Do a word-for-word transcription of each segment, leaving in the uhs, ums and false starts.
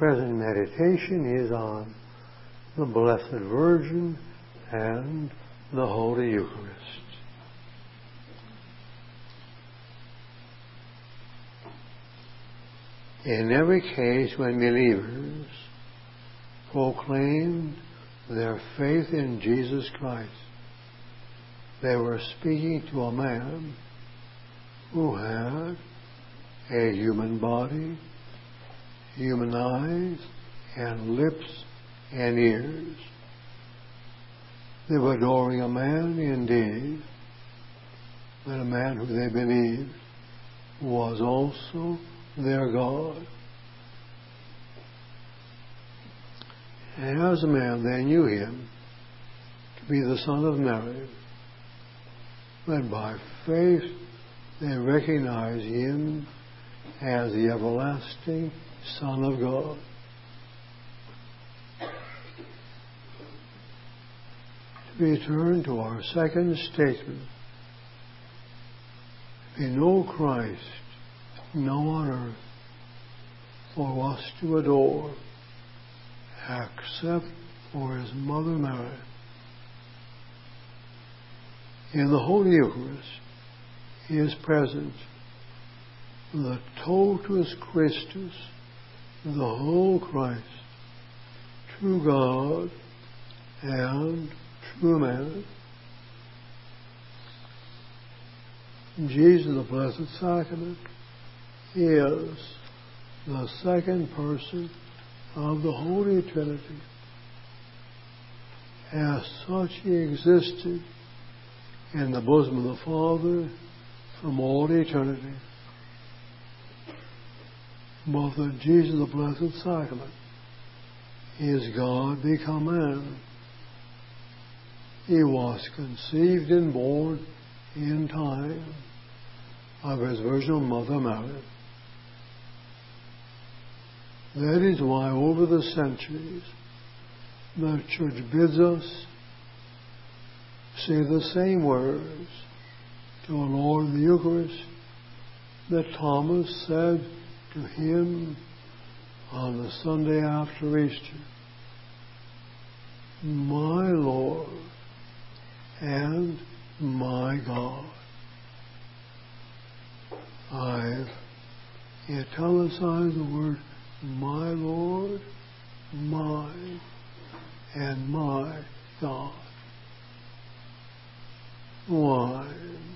present meditation is on the Blessed Virgin and the Holy Eucharist. In every case when believers proclaimed their faith in Jesus Christ, they were speaking to a man who had a human body, human eyes, and lips and ears. They were adoring a man indeed, but a man who they believed was also their God. And as a man, they knew him to be the Son of Mary, but by faith they recognized him as the everlasting Son of God. To return to our second statement, we know Christ, no on earth, for us to adore, except for his mother Mary. In the Holy Eucharist, he is present, the totus Christus, the whole Christ, true God and true man. Jesus, the Blessed Sacrament, is the second person of the Holy Trinity. As such, he existed in the bosom of the Father from all eternity. But the Jesus, the Blessed Sacrament, is God become man. He was conceived and born in time of his Virgin Mother Mary. That is why over the centuries the Church bids us say the same words to our Lord in the Eucharist that Thomas said to him on the Sunday after Easter. My Lord and my God. I've italicized the word my Lord, my, and my God. Why?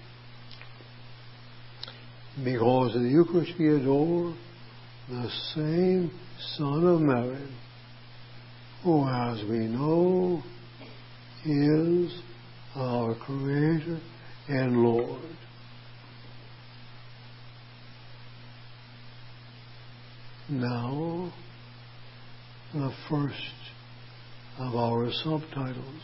Because in the Eucharist we adore the same Son of Mary, who, as we know, is our Creator and Lord. Now, the first of our subtitles.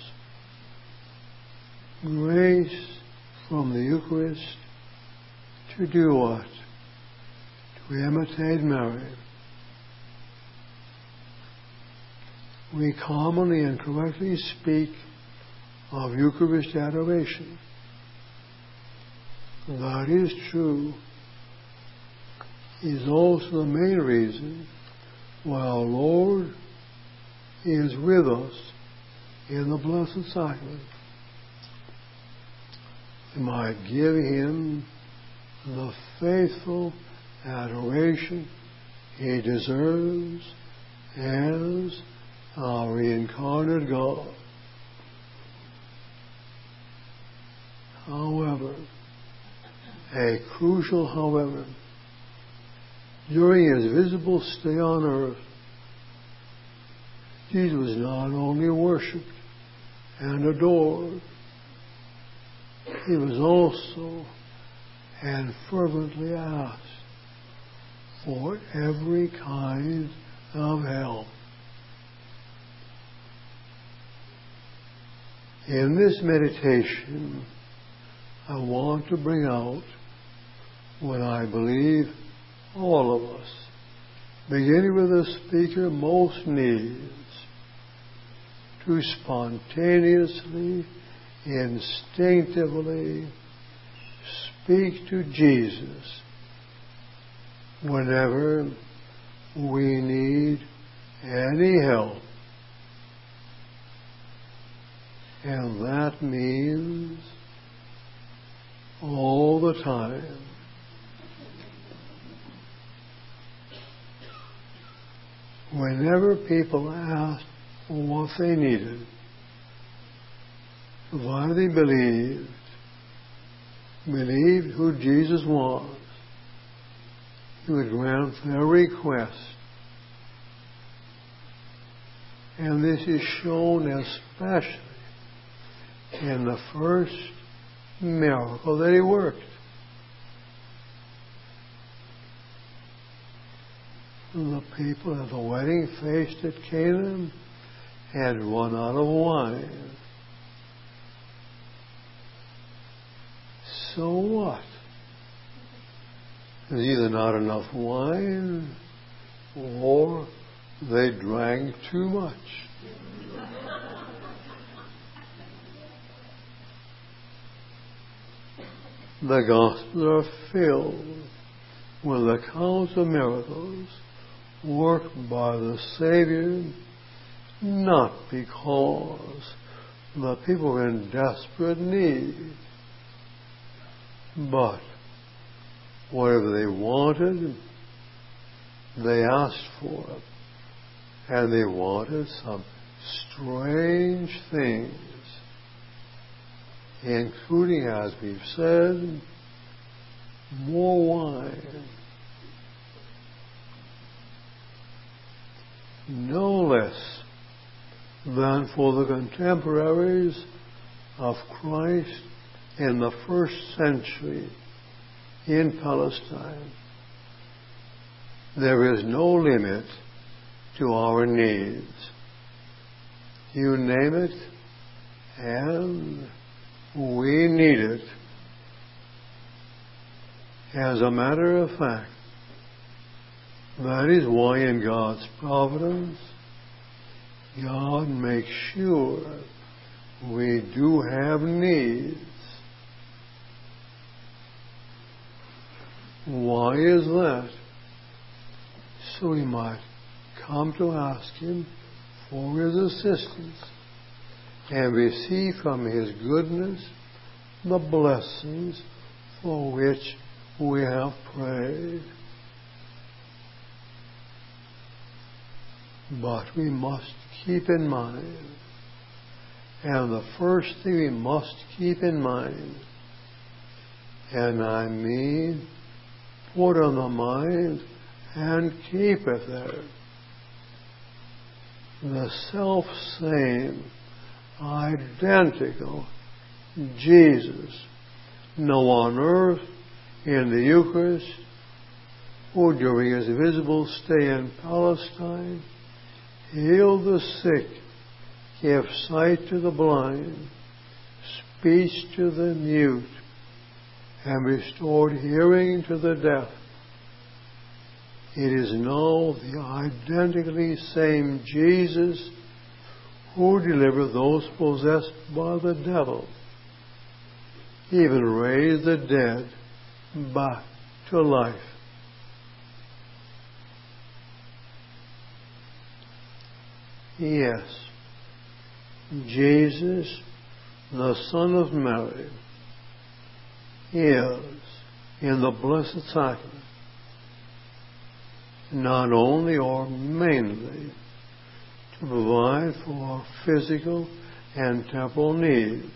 Grace from the Eucharist to do what? To imitate Mary. We commonly and correctly speak of Eucharist adoration. That is true. Is also the main reason why our Lord is with us in the Blessed Sacrament. We might give him the faithful adoration he deserves as our incarnate God. However, a crucial however, during his visible stay on earth, Jesus was not only worshipped and adored, he was also and fervently asked for every kind of help. In this meditation, I want to bring out what I believe all of us, beginning with the speaker, most needs to spontaneously, instinctively speak to Jesus whenever we need any help. And that means all the time. Whenever people asked what they needed, why they believed, believed who Jesus was, He would grant their request. And this is shown especially in the first miracle that He worked. The people at the wedding feast at Canaan had run out of wine. So what? There's either not enough wine or they drank too much. The Gospels are filled with accounts of miracles worked by the Savior, not because the people were in desperate need, but whatever they wanted, they asked for it. And they wanted some strange things, including, as we've said, more wine. No less than for the contemporaries of Christ in the first century in Palestine. There is no limit to our needs. You name it, and we need it. As a matter of fact, that is why in God's providence, God makes sure we do have needs. Why is that? So we might come to ask Him for His assistance and receive from His goodness the blessings for which we have prayed. But we must keep in mind, and the first thing we must keep in mind, and I mean put on the mind and keep it there, the self-same, identical Jesus, now on earth in the Eucharist, who during His visible stay in Palestine healed the sick, gave sight to the blind, speech to the mute, and restored hearing to the deaf. It is now the identically same Jesus who delivered those possessed by the devil, even raised the dead back to life. Yes, Jesus, the Son of Mary, is in the Blessed Sacrament not only or mainly to provide for our physical and temporal needs,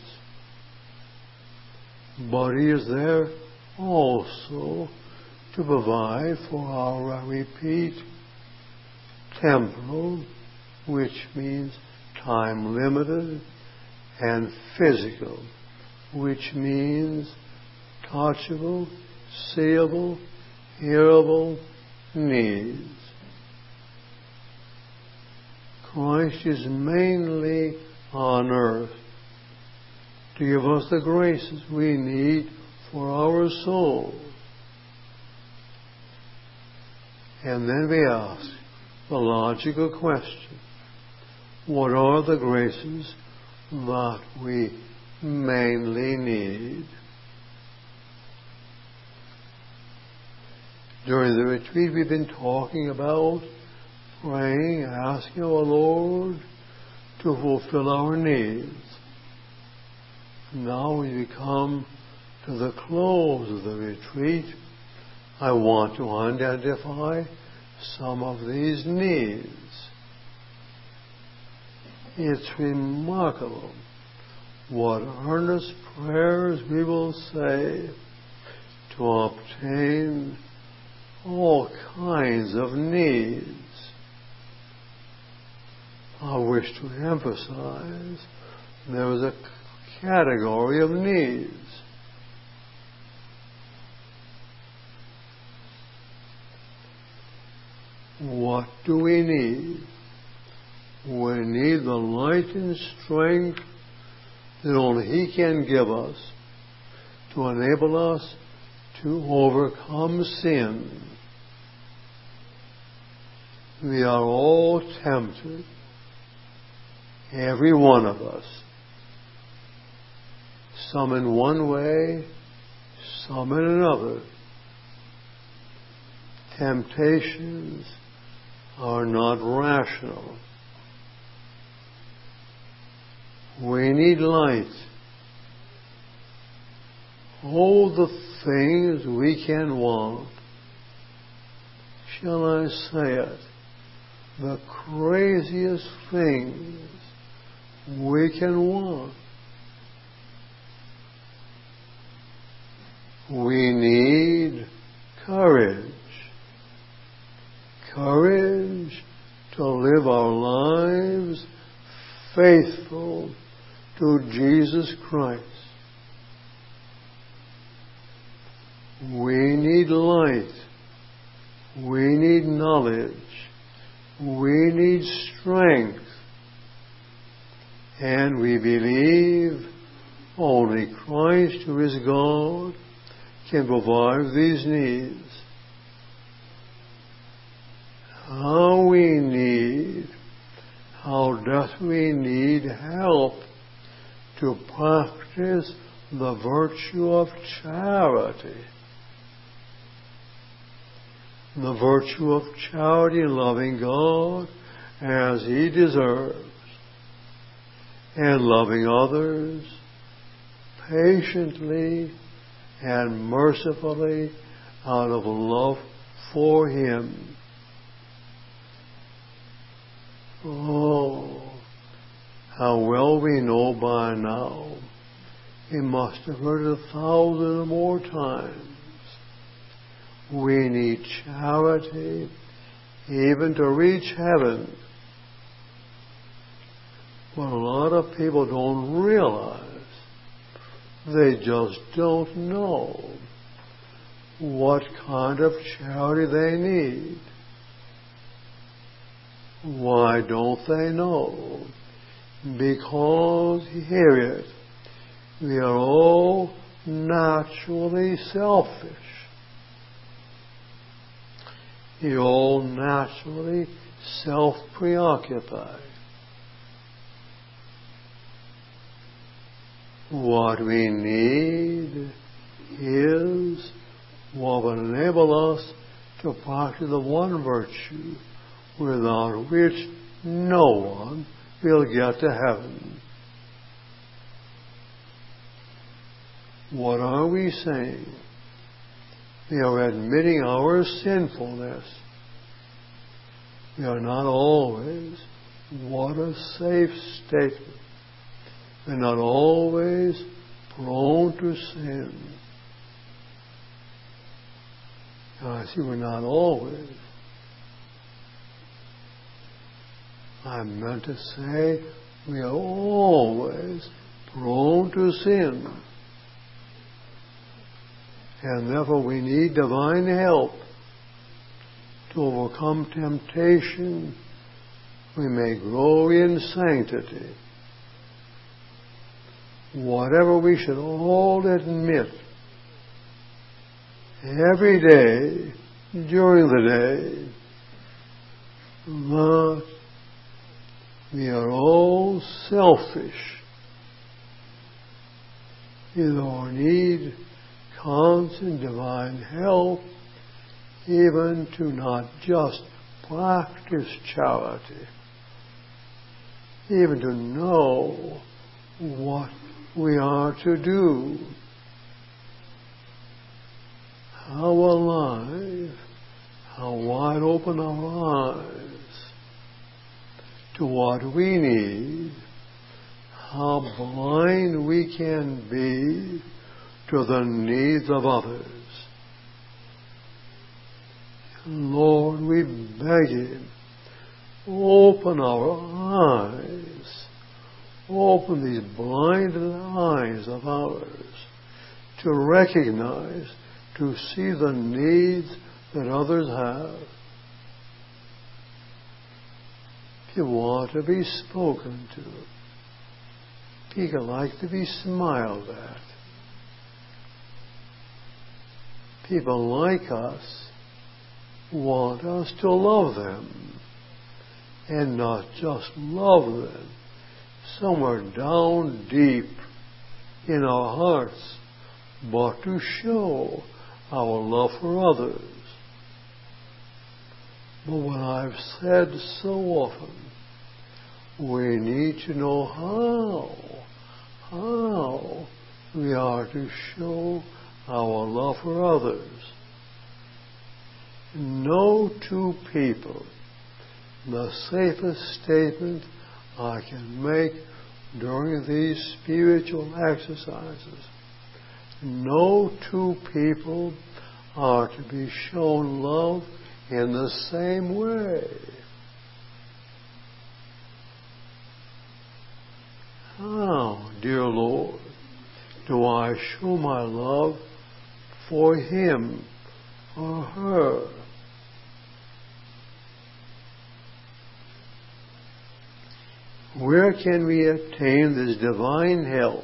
but He is there also to provide for our, I repeat, temporal, which means time limited, and physical, which means touchable, seeable, hearable needs. Christ is mainly on earth to give us the graces we need for our soul. And then we ask the logical question, what are the graces that we mainly need? During the retreat we've been talking about praying, asking our Lord to fulfill our needs. Now we come to the close of the retreat. I want to identify some of these needs. It's remarkable what earnest prayers we will say to obtain all kinds of needs. I wish to emphasize there is a category of needs. What do we need? We need the light and strength that only He can give us to enable us to overcome sin. We are all tempted, every one of us, some in one way, some in another. Temptations are not rational. We need light. All the things we can want, shall I say it, the craziest things we can want. We need courage. Courage to live our lives faithful to Jesus Christ. We need light. We need knowledge. We need strength. And we believe only Christ, who is God, can provide these needs. How we need, how doth we need help to practice the virtue of charity. The virtue of charity in loving God as He deserves, and loving others patiently and mercifully out of love for Him. Oh, how well we know by now. We must have heard it a thousand or more times. We need charity even to reach heaven. But a lot of people don't realize, they just don't know what kind of charity they need. Why don't they know? Because, hear it, we are all naturally selfish. You're all naturally self-preoccupied. What we need is what will enable us to practice the one virtue without which no one will get to heaven. What are we saying? We are admitting our sinfulness. We are not always, what a safe statement, we're not always prone to sin. Now, I see we're not always. I meant to say we are always prone to sin. And therefore we need divine help to overcome temptation. We may grow in sanctity. Whatever we should all admit every day during the day, that we are all selfish. In our need constant divine help, even to not just practice charity, even to know what we are to do, how alive, how wide open our eyes to what we need, how blind we can be to the needs of others. Lord, we beg Him, open our eyes, open these blinded eyes of ours to recognize, to see the needs that others have. If you want to be spoken to, people like to be smiled at. People like us want us to love them, and not just love them, somewhere down deep in our hearts, but to show our love for others. But what I've said so often, we need to know how, how we are to show our love for others. No two people, the safest statement I can make during these spiritual exercises, no two people are to be shown love in the same way. How, dear Lord, do I show my love for him or her? Where can we obtain this divine help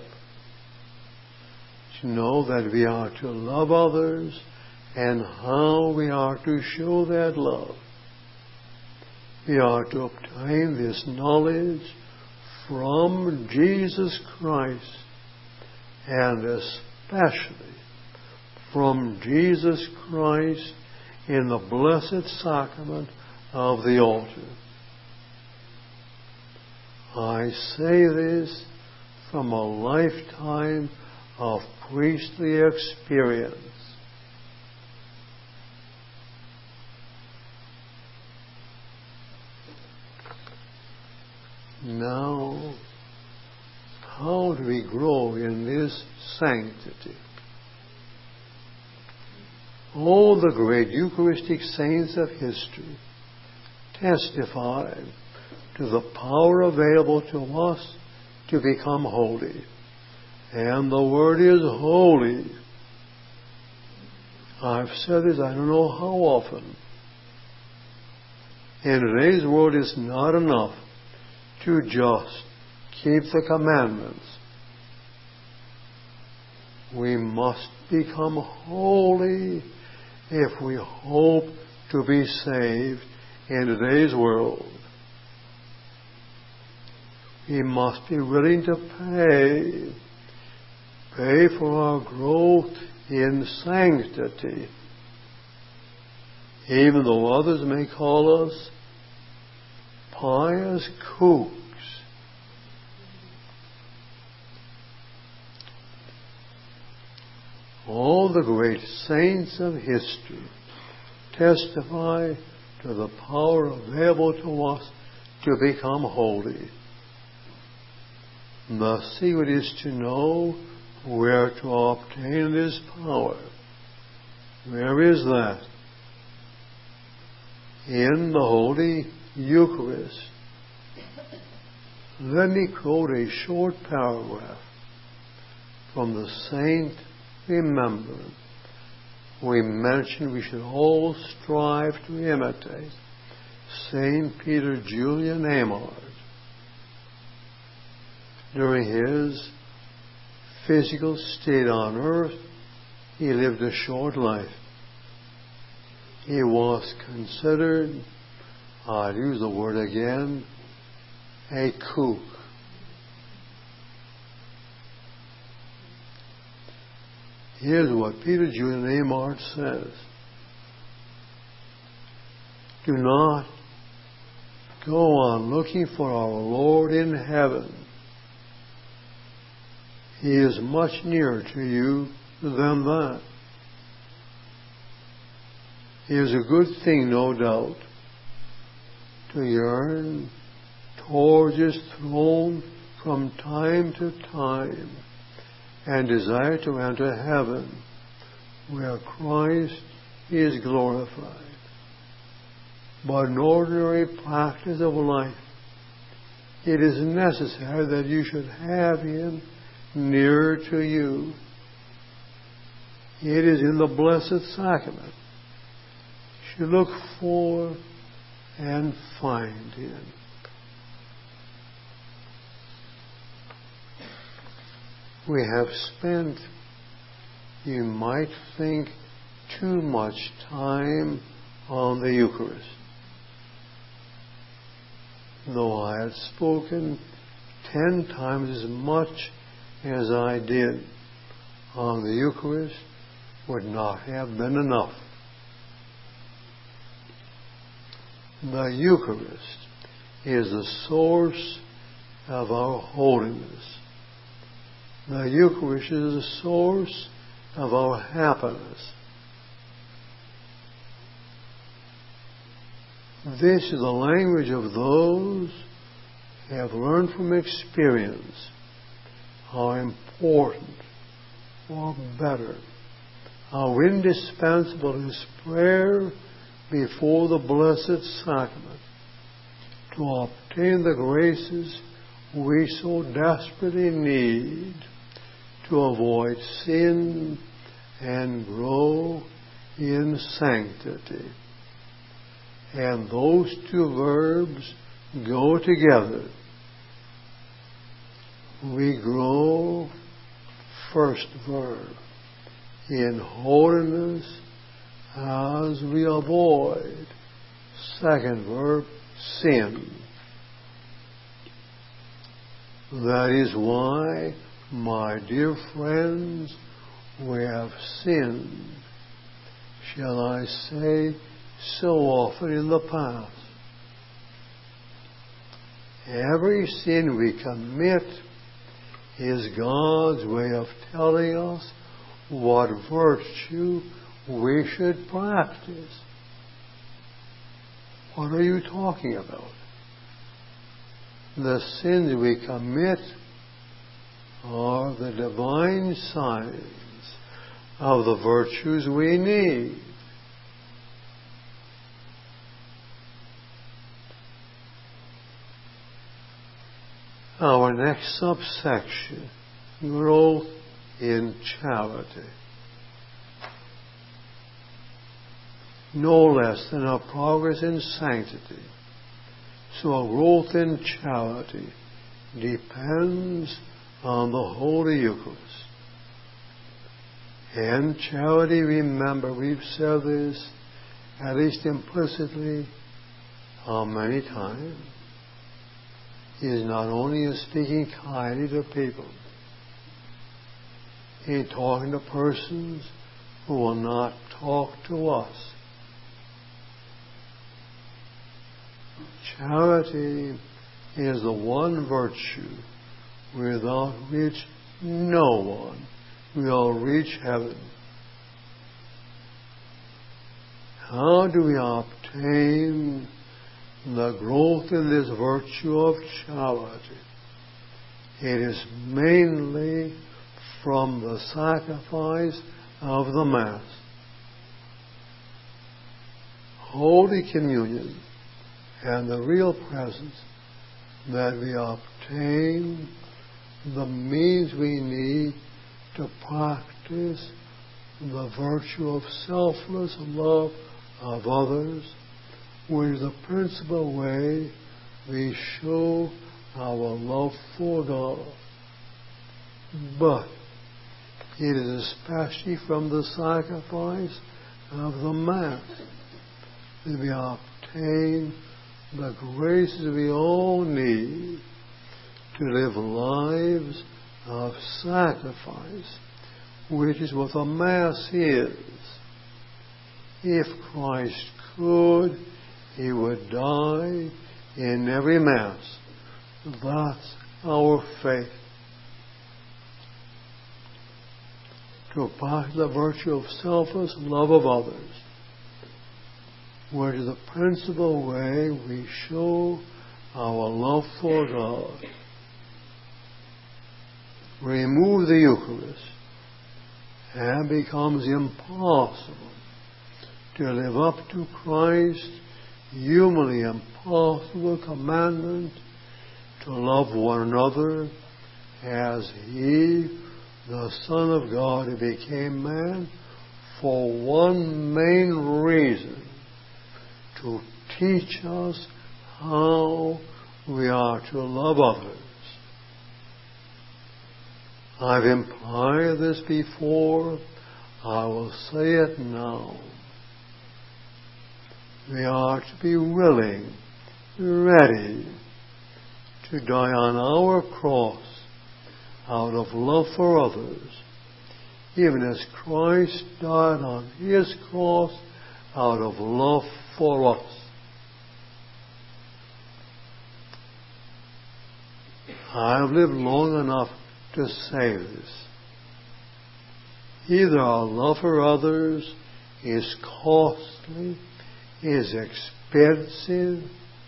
to know that we are to love others and how we are to show that love? We are to obtain this knowledge from Jesus Christ, and especially from Jesus Christ in the blessed sacrament of the altar. I say this from a lifetime of priestly experience. Now, how do we grow in this sanctity? All the great Eucharistic saints of history testify to the power available to us to become holy. And the word is holy. I've said this I don't know how often. In today's world, it's not enough to just keep the commandments. We must become holy if we hope to be saved in today's world. We must be willing to pay, pay for our growth in sanctity, even though others may call us pious kooks. All the great saints of history testify to the power available to us to become holy. The secret is to know where to obtain this power. Where is that? In the Holy Eucharist. Let me quote a short paragraph from the saint. Remember, we mentioned we should all strive to imitate Saint Peter Julian Eymard. During his physical state on earth, he lived a short life. He was considered, I'll use the word again, a kook. Here's what Peter Julian Eymard says. Do not go on looking for our Lord in heaven. He is much nearer to you than that. It is a good thing, no doubt, to yearn towards His throne from time to time and desire to enter heaven where Christ is glorified. But in ordinary practice of life, it is necessary that you should have Him nearer to you. It is in the Blessed Sacrament you look for and find Him. We have spent, you might think, too much time on the Eucharist. Though I had spoken ten times as much as I did on the Eucharist, would not have been enough. The Eucharist is the source of our holiness. The Eucharist is the source of our happiness. This is the language of those who have learned from experience how important or better, how indispensable is prayer before the Blessed Sacrament to obtain the graces we so desperately need to avoid sin and grow in sanctity. And those two verbs go together. We grow, first verb, in holiness as we avoid, second verb, sin. That is why, my dear friends, we have sinned, shall I say, so often in the past. Every sin we commit is God's way of telling us what virtue we should practice. What are you talking about? The sins we commit are the divine signs of the virtues we need. Our next subsection, growth in charity. No less than our progress in sanctity, so our growth in charity depends on the Holy Eucharist. And charity, remember, we've said this at least implicitly how many times, is not only in speaking kindly to people, in talking to persons who will not talk to us. Charity is the one virtue without which no one will reach heaven. How do we obtain the growth in this virtue of charity? It is mainly from the sacrifice of the Mass. Holy Communion and the real presence that we obtain the means we need to practice the virtue of selfless love of others, which is the principal way we show our love for God. But it is especially from the sacrifice of the Mass that we obtain the graces we all need to live lives of sacrifice, which is what the Mass is. If Christ could, He would die in every Mass. That's our faith. To practice the virtue of selfless love of others, which is the principal way we show our love for God. Remove the Eucharist, and it becomes impossible to live up to Christ's humanly impossible commandment to love one another as He, the Son of God, who became man for one main reason: to teach us how we are to love others. I've implied this before. I will say it now. We are to be willing, ready to die on our cross out of love for others, even as Christ died on His cross out of love for us. I have lived long enough to say this. Either our love for others is costly, is expensive,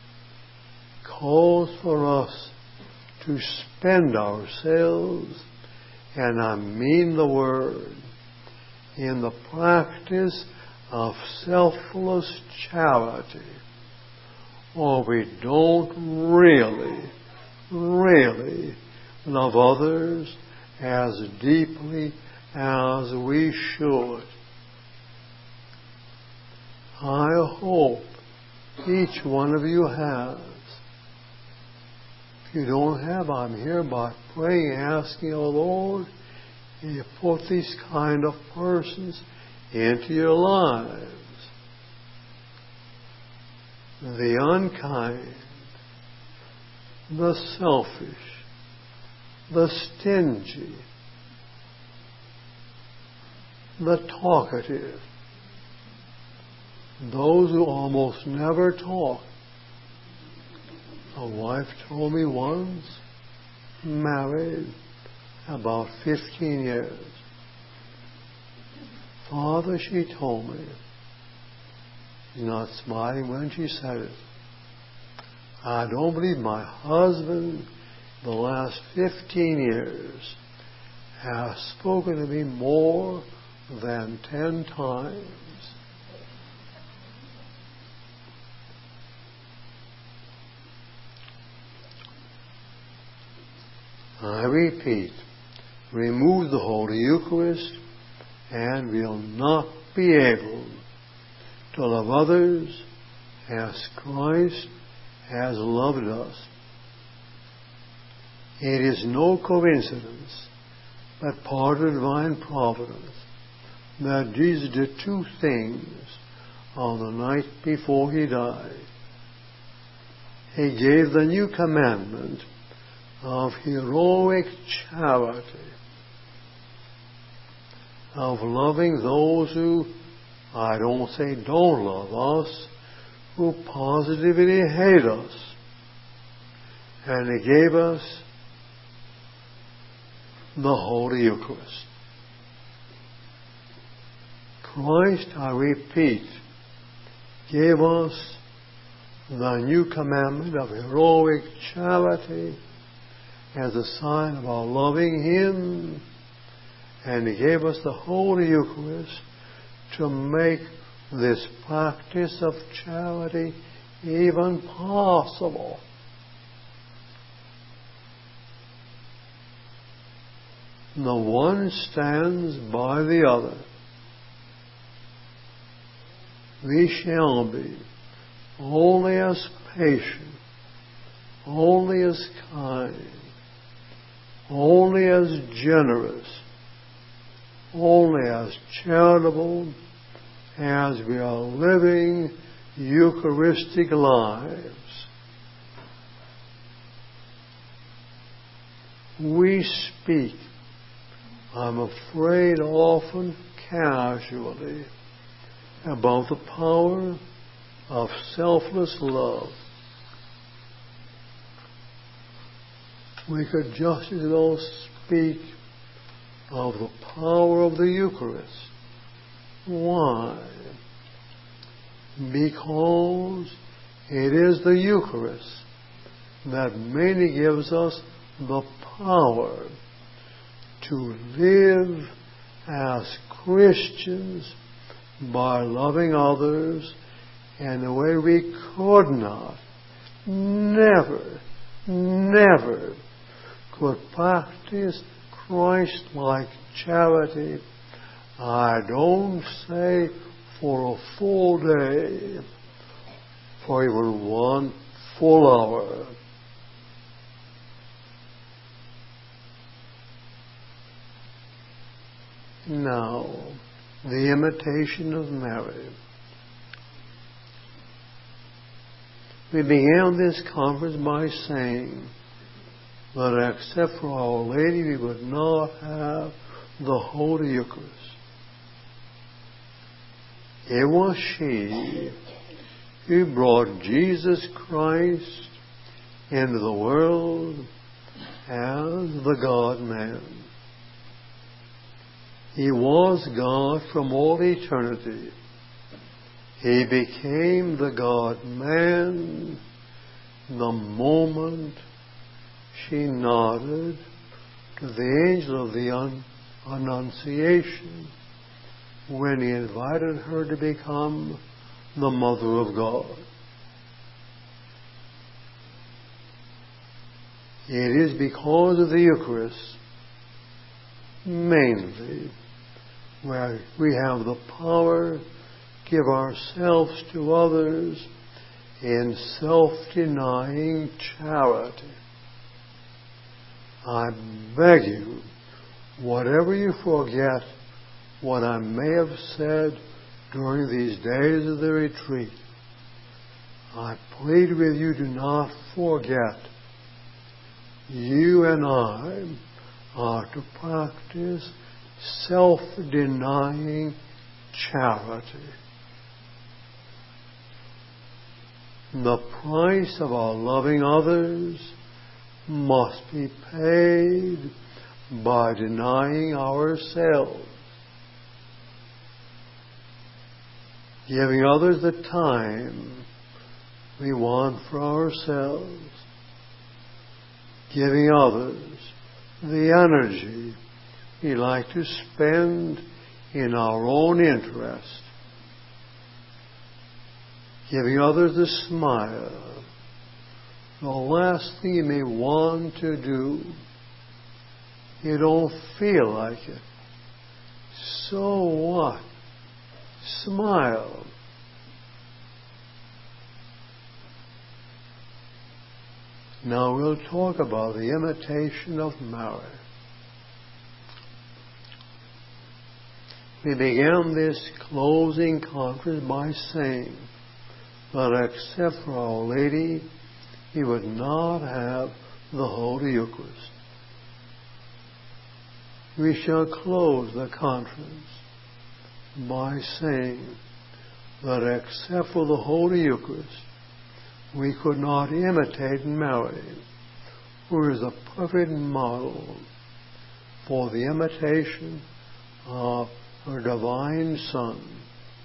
calls for us to spend ourselves, and I mean the word, in the practice of selfless charity, or we don't really, really love others as deeply as we should. I hope each one of you has. If you don't have, I'm hereby praying, asking, O Lord, you put these kind of persons into your lives. The unkind, the selfish, the stingy, the talkative, those who almost never talk. A wife told me once, married about fifteen years. Father, she told me, she's not smiling when she said it, I don't believe my husband the last fifteen years has spoken to me more than ten times. I repeat, remove the Holy Eucharist and we'll not be able to love others as Christ has loved us. It is no coincidence, but part of divine providence, that Jesus did two things on the night before He died. He gave the new commandment of heroic charity, of loving those who, I don't say don't love us, who positively hate us. And He gave us the Holy Eucharist. Christ, I repeat, gave us the new commandment of heroic charity as a sign of our loving Him, and He gave us the Holy Eucharist to make this practice of charity even possible. The one stands by the other. We shall be only as patient, only as kind, only as generous, only as charitable as we are living Eucharistic lives. We speak, I'm afraid, often casually about the power of selfless love. We could just as well speak of the power of the Eucharist. Why? Because it is the Eucharist that mainly gives us the power to live as Christians by loving others in a way we could not, never, never could practice Christ-like charity. I don't say for a full day, for even one full hour. Now, the imitation of Mary. We began this conference by saying that except for Our Lady, we would not have the Holy Eucharist. It was she who brought Jesus Christ into the world as the God-man. He was God from all eternity. He became the God-man the moment she nodded to the angel of the Annunciation when he invited her to become the Mother of God. It is because of the Eucharist, mainly, where we have the power to give ourselves to others in self-denying charity. I beg you, whatever you forget, what I may have said during these days of the retreat, I plead with you, do not forget. You and I are to practice self-denying charity. The price of our loving others must be paid by denying ourselves. Giving others the time we want for ourselves. Giving others the energy we like to spend in our own interest. Giving others the smile, the last thing you may want to do. You don't feel like it. So what? Smile. Now we'll talk about the imitation of Mary. We began this closing conference by saying that except for Our Lady, we would not have the Holy Eucharist. We shall close the conference by saying that except for the Holy Eucharist, we could not imitate Mary, who is a perfect model for the imitation of her divine Son.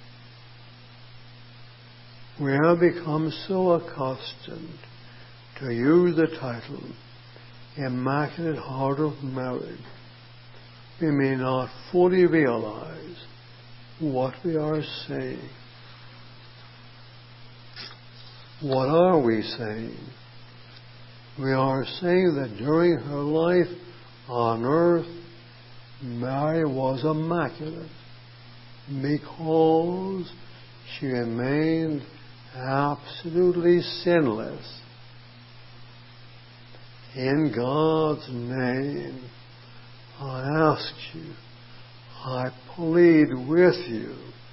We have become so accustomed to use the title Immaculate Heart of Mary, we may not fully realize what we are saying. What are we saying? We are saying that during her life on earth, Mary was immaculate because she remained absolutely sinless. In God's name, I ask you, I plead with you,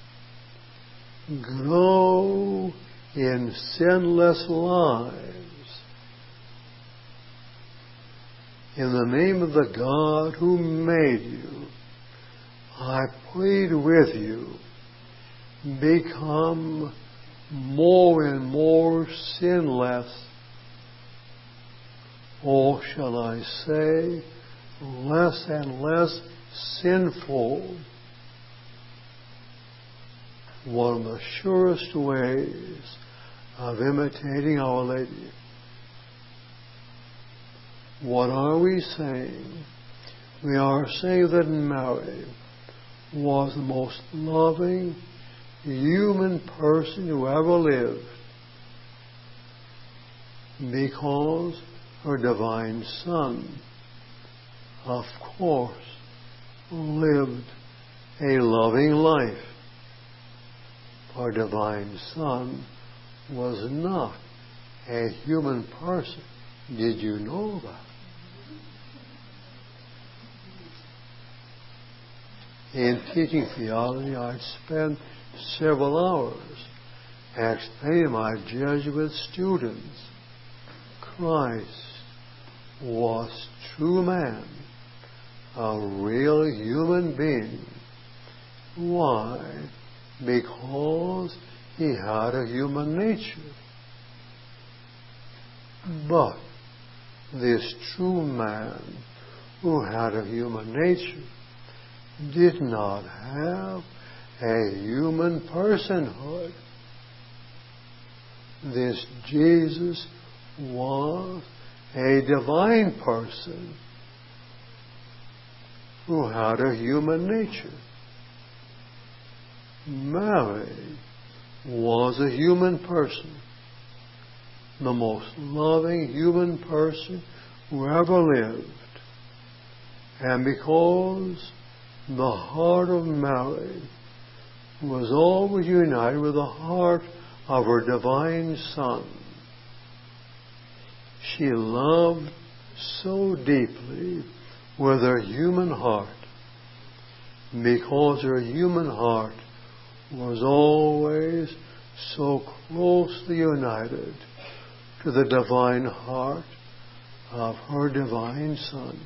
grow in sinless lives. In the name of the God who made you, I plead with you, become more and more sinless, or shall I say, less and less sinful. One of the surest ways of imitating Our Lady. What are we saying? We are saying that Mary was the most loving human person who ever lived, because her divine Son, of course, lived a loving life. Her divine Son was not a human person. Did you know that? In teaching theology, I'd spend several hours explaining to my Jesuit students Christ was true man, a real human being. Why? Because he had a human nature. But this true man who had a human nature did not have a human personhood. This Jesus was a divine person who had a human nature. Mary was a human person, the most loving human person who ever lived. And because the heart of Mary was always united with the heart of her divine Son, she loved so deeply with her human heart, because her human heart was always so closely united to the divine heart of her divine Son.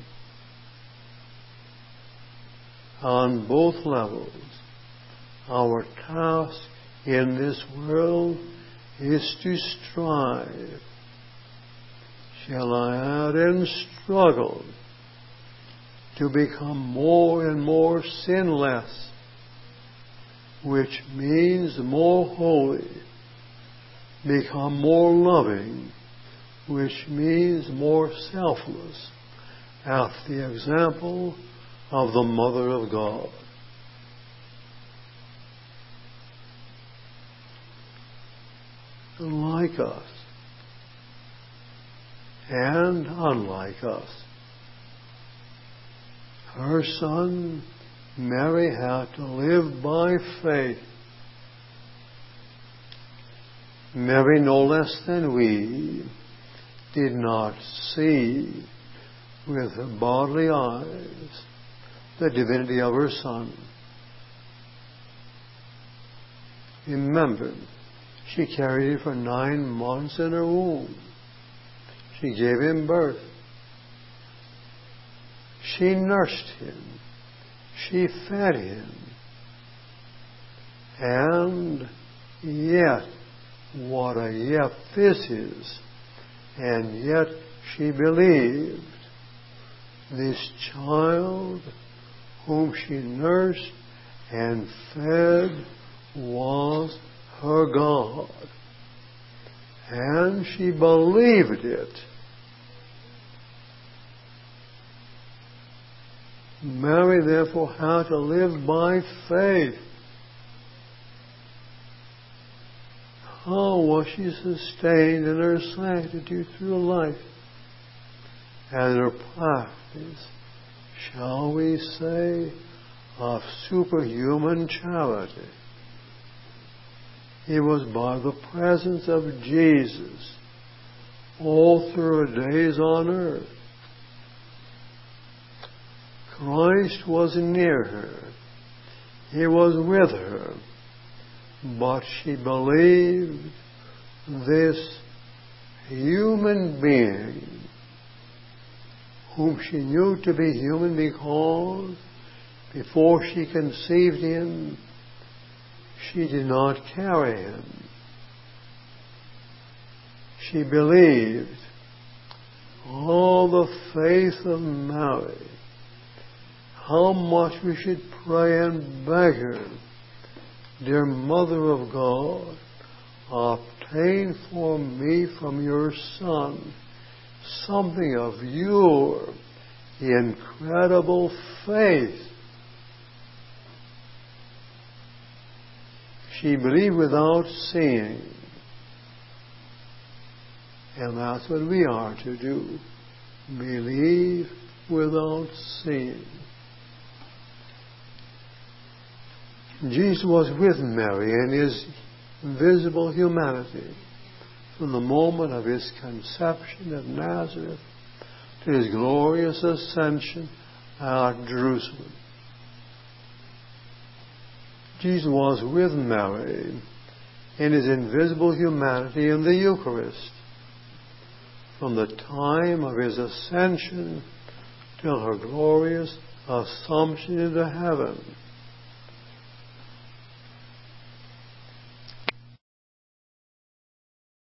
On both levels, our task in this world is to strive, shall I add, and struggle to become more and more sinless, which means more holy, become more loving, which means more selfless, after the example of the Mother of God. Like us and unlike us, her Son, Mary, had to live by faith. Mary, no less than we, did not see with her bodily eyes the divinity of her Son. Remember, she carried him for nine months in her womb. She gave him birth. She nursed him. She fed him. And yet, what a yet this is. And yet she believed this child whom she nursed and fed was her God. And she believed it. Mary, therefore, had to live by faith. How was she sustained in her sanctity through life and her practice, shall we say, of superhuman charity? It was by the presence of Jesus all through her days on earth. Christ was near her. He was with her. But she believed this human being, whom she knew to be human because before she conceived him, she did not carry him. She believed. Oh, the faith of Mary. How much we should pray and beg her. Dear Mother of God, obtain for me from your Son something of your incredible faith. She believed without seeing. And that's what we are to do. Believe without seeing. Jesus was with Mary in his visible humanity from the moment of his conception at Nazareth to his glorious ascension at Jerusalem. Jesus was with Mary in his invisible humanity in the Eucharist from the time of his ascension till her glorious assumption into heaven.